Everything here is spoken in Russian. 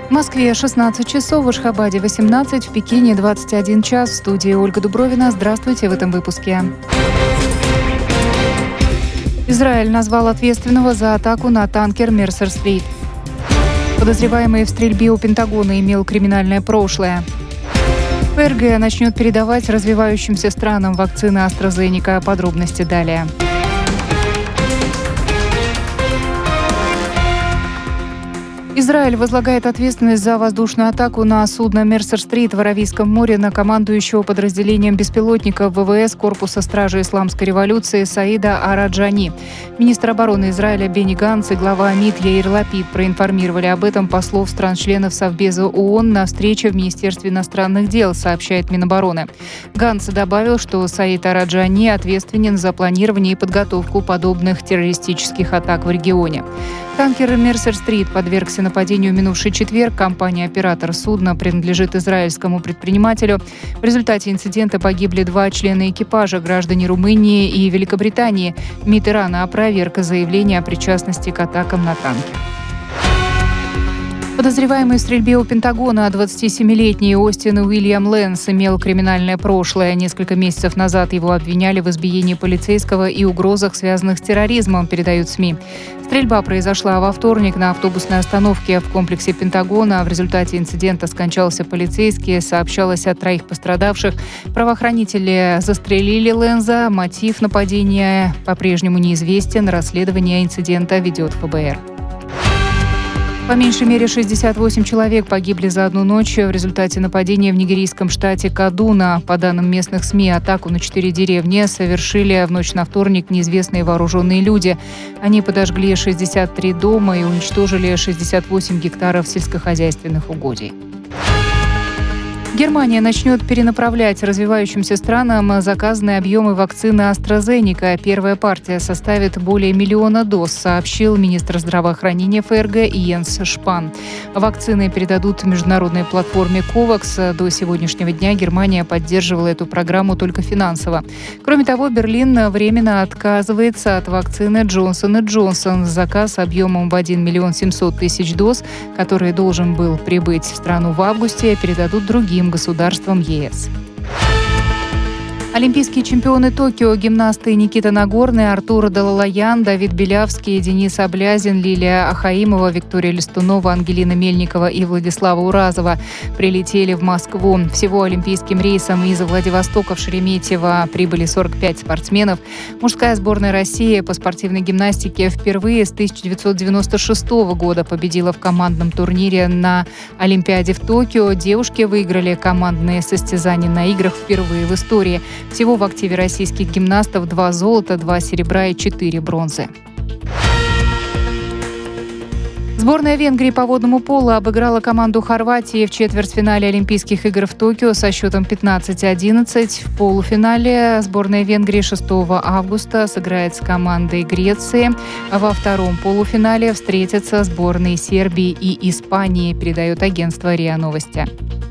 В Москве 16 часов, в Ашхабаде 18, в Пекине 21 час. В студии Ольга Дубровина. Здравствуйте в этом выпуске. Израиль назвал ответственного за атаку на танкер «Мерсер-Стрит». Подозреваемый в стрельбе у Пентагона имел криминальное прошлое. ФРГ начнет передавать развивающимся странам вакцины AstraZeneca. Подробности далее. Израиль возлагает ответственность за воздушную атаку на судно «Мерсер-Стрит» в Аравийском море на командующего подразделением беспилотников ВВС Корпуса стражи Исламской революции Саида Араджани. Министр обороны Израиля Бенни Ганц и глава МИД Яир Лапид проинформировали об этом послов стран-членов Совбеза ООН на встрече в Министерстве иностранных дел, сообщает Минобороны. Ганц добавил, что Саид Араджани ответственен за планирование и подготовку подобных террористических атак в регионе. Танкер «Мерсер-Стрит» подвергся нападению в минувший четверг. Компания-оператор судна принадлежит израильскому предпринимателю. В результате инцидента погибли 2 члена экипажа, граждане Румынии и Великобритании. МИД Ирана опроверг заявление о причастности к атакам на танкер. Подозреваемый в стрельбе у Пентагона 27-летний Остин Уильям Лэнс имел криминальное прошлое. Несколько месяцев назад его обвиняли в избиении полицейского и угрозах, связанных с терроризмом, передают СМИ. Стрельба произошла во вторник на автобусной остановке в комплексе Пентагона. В результате инцидента скончался полицейский. Сообщалось о 3 пострадавших. Правоохранители застрелили Лэнза. Мотив нападения по-прежнему неизвестен. Расследование инцидента ведет ФБР. По меньшей мере 68 человек погибли за одну ночь в результате нападения в нигерийском штате Кадуна. По данным местных СМИ, атаку на 4 деревни совершили в ночь на вторник неизвестные вооруженные люди. Они подожгли 63 дома и уничтожили 68 гектаров сельскохозяйственных угодий. Германия начнет перенаправлять развивающимся странам заказанные объемы вакцины AstraZeneca. Первая партия составит более 1 миллиона доз, сообщил министр здравоохранения ФРГ Йенс Шпан. Вакцины передадут международной платформе COVAX. До сегодняшнего дня Германия поддерживала эту программу только финансово. Кроме того, Берлин временно отказывается от вакцины Johnson & Johnson. Заказ объемом в 1 700 000 доз, который должен был прибыть в страну в августе, передадут другим государствам ЕС. Олимпийские чемпионы Токио, гимнасты Никита Нагорный, Артур Далалаян, Давид Белявский, Денис Облязин, Лилия Ахаимова, Виктория Листунова, Ангелина Мельникова и Владислава Уразова прилетели в Москву. Всего олимпийским рейсом из Владивостока в Шереметьево прибыли 45 спортсменов. Мужская сборная России по спортивной гимнастике впервые с 1996 года победила в командном турнире на Олимпиаде в Токио. Девушки выиграли командные состязания на играх впервые в истории. Всего в активе российских гимнастов 2 золота, 2 серебра и 4 бронзы. Сборная Венгрии по водному полу обыграла команду Хорватии в четвертьфинале Олимпийских игр в Токио со счетом 15-11. В полуфинале сборная Венгрии 6 августа сыграет с командой Греции. Во втором полуфинале встретятся сборные Сербии и Испании, передает агентство РИА Новости.